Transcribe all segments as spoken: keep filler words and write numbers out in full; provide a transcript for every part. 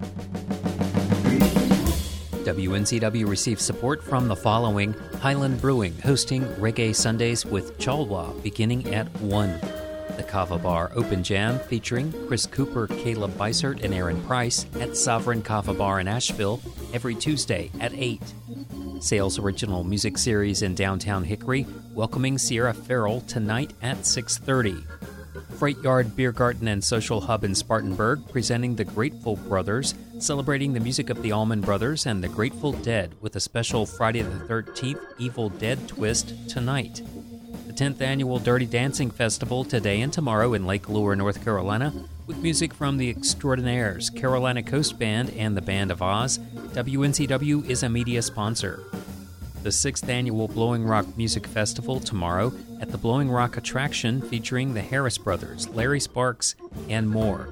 W N C W receives support from the following: Highland Brewing, hosting Reggae Sundays with Chalwa beginning at one. The Kava Bar Open Jam featuring Chris Cooper, Caleb Bicert, and Aaron Price at Sovereign Kava Bar in Asheville every Tuesday at eight. Sales Original Music Series in downtown Hickory, welcoming Sierra Farrell tonight at six thirty. Freight Yard Beer Garden and Social Hub in Spartanburg, presenting the Grateful Brothers, celebrating the music of the Allman Brothers and the Grateful Dead with a special Friday the thirteenth Evil Dead twist tonight. The tenth Annual Dirty Dancing Festival today and tomorrow in Lake Lure, North Carolina, with music from the Extraordinaires, Carolina Coast Band, and the Band of Oz. W N C W is a media sponsor. The sixth Annual Blowing Rock Music Festival tomorrow at the Blowing Rock Attraction, featuring the Harris Brothers, Larry Sparks, and more.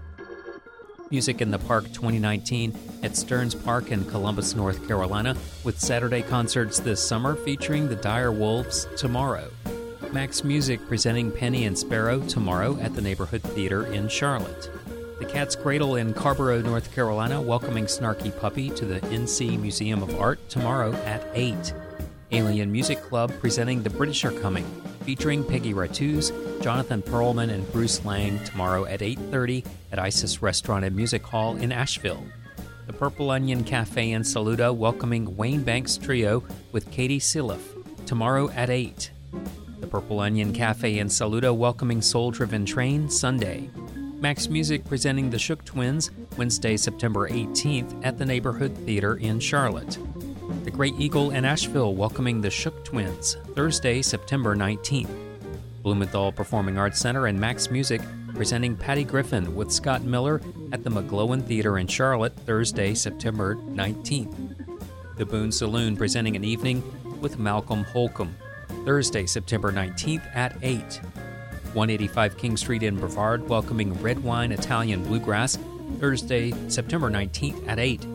Music in the Park twenty nineteen at Stearns Park in Columbus, North Carolina, with Saturday concerts this summer featuring the Dire Wolves tomorrow. Max Music presenting Penny and Sparrow tomorrow at the Neighborhood Theater in Charlotte. The Cat's Cradle in Carborough, North Carolina, welcoming Snarky Puppy to the N C Museum of Art tomorrow at eight. Alien Music Club presenting The British Are Coming, featuring Peggy Rattus, Jonathan Perlman, and Bruce Lang tomorrow at eight thirty at Isis Restaurant and Music Hall in Asheville. The Purple Onion Cafe in Saluda welcoming Wayne Banks Trio with Katie Siliff tomorrow at eight. The Purple Onion Cafe in Saluda welcoming Soul Driven Train Sunday. Max Music presenting the Shook Twins Wednesday, September eighteenth at the Neighborhood Theater in Charlotte. The Great Eagle in Asheville welcoming the Shook Twins Thursday, September nineteenth. Blumenthal Performing Arts Center and Max Music presenting Patty Griffin with Scott Miller at the McGlowan Theater in Charlotte Thursday, September nineteenth. The Boone Saloon presenting an evening with Malcolm Holcomb Thursday, September nineteenth at eight. one eighty-five King Street in Brevard welcoming Red Wine Italian Bluegrass Thursday, September nineteenth at eight.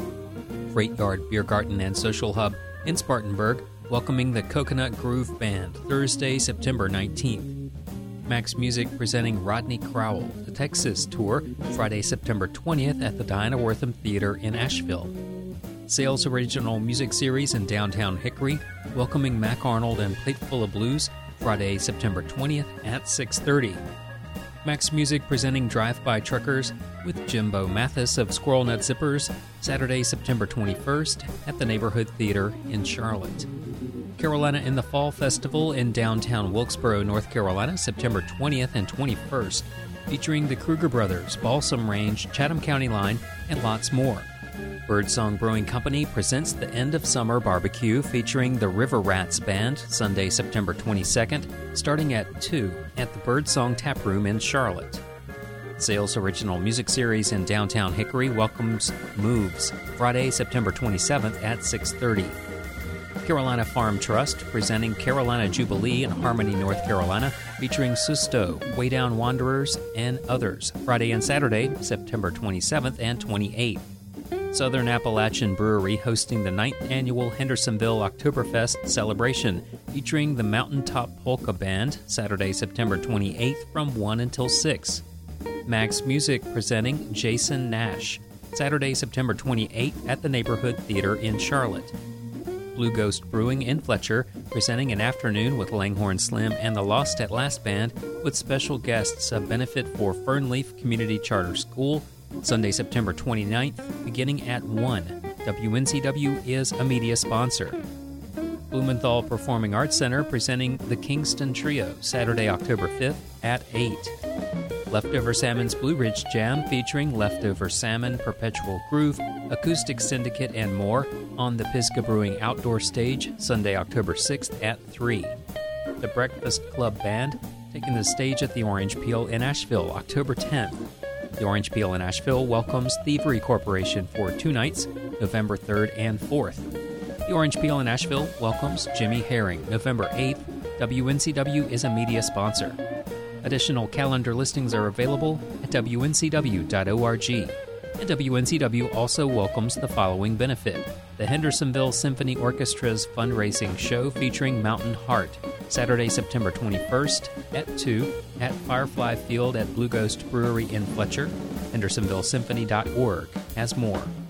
Freight Yard Beer Garden and Social Hub in Spartanburg welcoming the Coconut Groove Band Thursday, September nineteenth. Max Music presenting Rodney Crowell, the Texas Tour, Friday, September twentieth at the Diana Wortham Theater in Asheville. Sales Original Music Series in downtown Hickory welcoming Mac Arnold and Plateful of Blues Friday, September twentieth at six thirty. Max Music presenting Drive-By Truckers with Jimbo Mathis of Squirrel Nut Zippers Saturday, September twenty-first at the Neighborhood Theater in Charlotte. Carolina in the Fall Festival in downtown Wilkesboro, North Carolina, September twentieth and twenty-first, featuring the Kruger Brothers, Balsam Range, Chatham County Line, and lots more. Birdsong Brewing Company presents the End of Summer Barbecue featuring the River Rats Band Sunday, September twenty-second, starting at two at the Birdsong Tap Room in Charlotte. Sales Original Music Series in downtown Hickory welcomes Moves Friday, September twenty-seventh at six thirty. Carolina Farm Trust presenting Carolina Jubilee in Harmony, North Carolina, featuring Susto, Way Down Wanderers, and others Friday and Saturday, September twenty-seventh and twenty-eighth. Southern Appalachian Brewery hosting the ninth Annual Hendersonville Oktoberfest celebration, featuring the Mountaintop Polka Band, Saturday, September twenty-eighth from one until six. Max Music presenting Jason Nash, Saturday, September twenty-eighth at the Neighborhood Theater in Charlotte. Blue Ghost Brewing in Fletcher presenting an afternoon with Langhorne Slim and the Lost at Last Band with special guests, a benefit for Fernleaf Community Charter School, Sunday, September twenty-ninth, beginning at one. W N C W is a media sponsor. Blumenthal Performing Arts Center presenting the Kingston Trio, Saturday, October fifth at eight. Leftover Salmon's Blue Ridge Jam featuring Leftover Salmon, Perpetual Groove, Acoustic Syndicate, and more on the Pisgah Brewing Outdoor Stage, Sunday, October sixth at three. The Breakfast Club Band taking the stage at the Orange Peel in Asheville, October tenth. The Orange Peel in Asheville welcomes Thievery Corporation for two nights, November third and fourth. The Orange Peel in Asheville welcomes Jimmy Herring, November eighth. W N C W is a media sponsor. Additional calendar listings are available at W N C W dot org. And W N C W also welcomes the following benefit: the Hendersonville Symphony Orchestra's fundraising show featuring Mountain Heart, Saturday, September twenty-first at two at Firefly Field at Blue Ghost Brewery in Fletcher, hendersonville symphony dot org. has more.